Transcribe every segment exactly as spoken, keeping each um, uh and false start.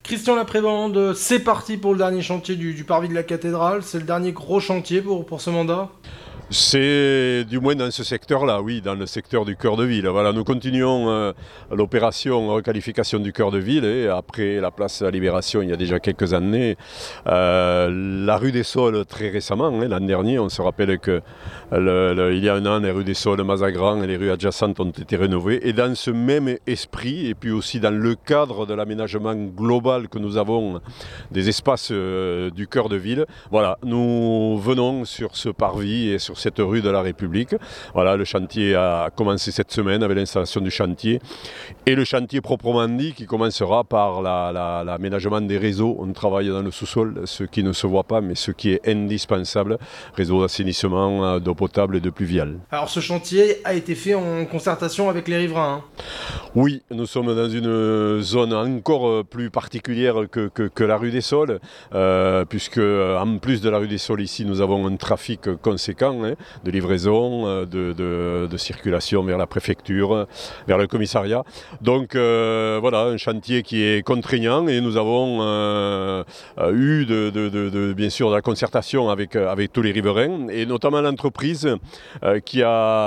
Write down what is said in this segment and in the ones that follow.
Christian Laprebande, c'est parti pour le dernier chantier du, du parvis de la cathédrale. C'est le dernier gros chantier pour, pour ce mandat. C'est du moins dans ce secteur-là, oui, dans le secteur du cœur de ville. Voilà, nous continuons euh, l'opération requalification du cœur de ville et après la place de la Libération il y a déjà quelques années, euh, la rue des Saules très récemment, hein, l'an dernier, on se rappelle que le, le, il y a un an les rues des Saules, Mazagran et les rues adjacentes ont été rénovées et dans ce même esprit et puis aussi dans le cadre de l'aménagement global que nous avons des espaces euh, du cœur de ville, voilà, nous venons sur ce parvis et sur cette rue de la République. Voilà, le chantier a commencé cette semaine avec l'installation du chantier et le chantier proprement dit qui commencera par la, la, l'aménagement des réseaux. On travaille dans le sous-sol, ce qui ne se voit pas mais ce qui est indispensable, réseau d'assainissement, d'eau potable et de pluviale. Alors ce chantier a été fait en concertation avec les riverains. Hein. Oui, nous sommes dans une zone encore plus particulière que, que, que la rue des Saules, euh, puisque en plus de la rue des Saules ici, nous avons un trafic conséquent hein, de livraison, de, de, de circulation vers la préfecture, vers le commissariat. Donc euh, voilà, un chantier qui est contraignant et nous avons euh, eu de, de, de, de, bien sûr de la concertation avec, avec tous les riverains et notamment l'entreprise euh, qui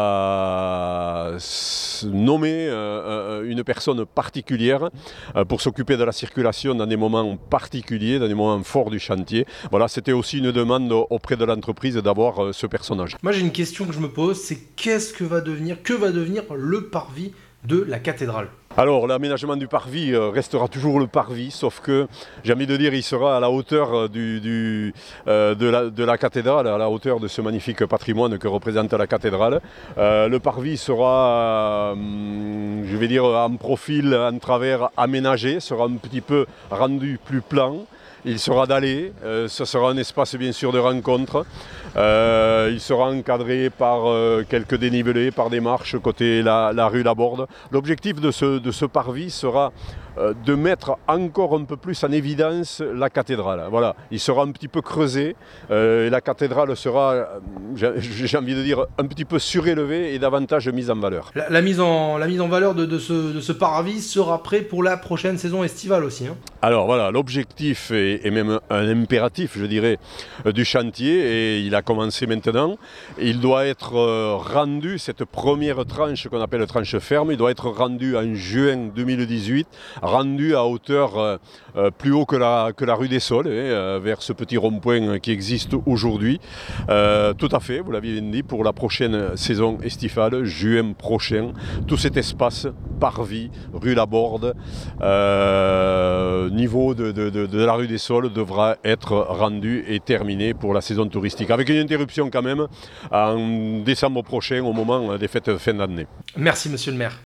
a nommé euh, une personne particulière euh, pour s'occuper de la circulation dans des moments particuliers, dans des moments forts du chantier. Voilà, c'était aussi une demande auprès de l'entreprise d'avoir euh, ce personnage. Moi j'ai une question que je me pose, c'est qu'est-ce que va devenir, que va devenir le parvis de la cathédrale ? Alors l'aménagement du parvis restera toujours le parvis, sauf que j'ai envie de dire il sera à la hauteur du, du, euh, de, la, de la cathédrale, à la hauteur de ce magnifique patrimoine que représente la cathédrale. Euh, le parvis sera, euh, je vais dire, en profil, en travers aménagé, sera un petit peu rendu plus plan. Il sera dallé, euh, ce sera un espace bien sûr de rencontre. Euh, il sera encadré par euh, quelques dénivelés, par des marches côté la, la rue Laborde. L'objectif de ce, de ce parvis sera euh, de mettre encore un peu plus en évidence la cathédrale. Voilà, il sera un petit peu creusé euh, et la cathédrale sera, j'ai, j'ai envie de dire, un petit peu surélevée et davantage mise en valeur. La, la, mise, en, la mise en valeur de, de, ce, de ce parvis sera prêt pour la prochaine saison estivale aussi. Hein. Alors voilà, l'objectif est, est même un impératif, je dirais, du chantier et il a commencé maintenant. Il doit être rendu, cette première tranche qu'on appelle tranche ferme, il doit être rendu en juin deux mille dix-huit, rendu à hauteur euh, plus haut que la, que la rue des Saules, euh, vers ce petit rond-point qui existe aujourd'hui. Euh, tout à fait, vous l'aviez dit, pour la prochaine saison estivale, juin prochain, tout cet espace, parvis, rue Laborde, euh, niveau de, de, de, de la rue des Saules devra être rendu et terminé pour la saison touristique. Avec une interruption quand même en décembre prochain au moment des fêtes de fin d'année. Merci monsieur le maire.